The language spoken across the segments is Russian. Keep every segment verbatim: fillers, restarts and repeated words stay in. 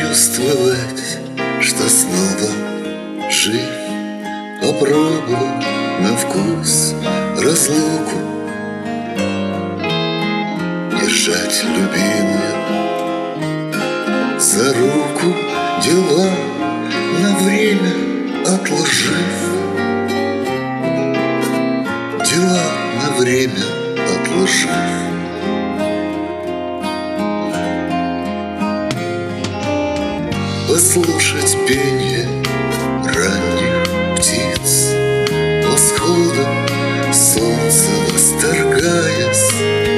почувствовать, что снова жив, попробовать на вкус разлуку, держать любимую за руку, дела на время отложив, дела на время отложив. Послушать пение ранних птиц, восходом солнца восторгаясь,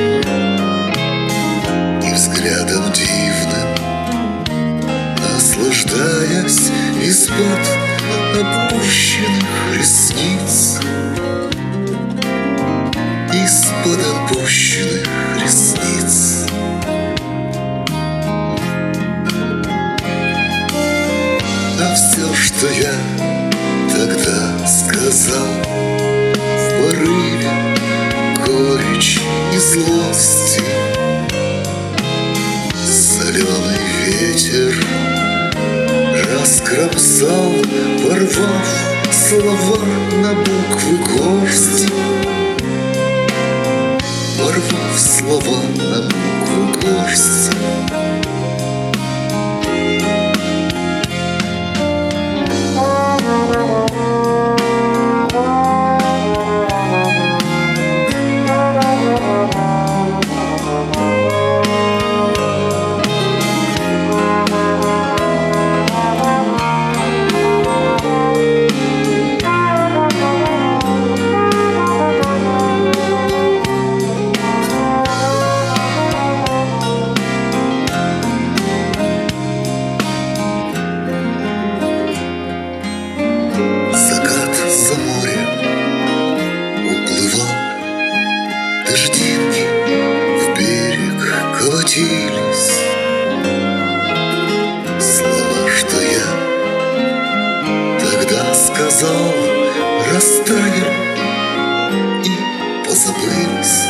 и взглядом дивным наслаждаясь из-под опущенных ресниц, из-под опущенных ресниц. А все, что я тогда сказал в порыве горечи и злости, соленый ветер раскромсал, порвав слова на буквы горсти, порвав слова на буквы горсти. Дождинки в берег колотились, слова, что я тогда сказал, растаяли и позабылись,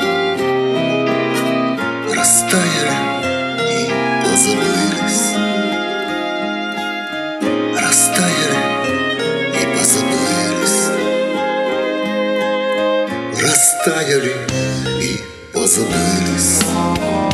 растаяли и позабылись, растаяли и позабылись, растаяли и позабылись.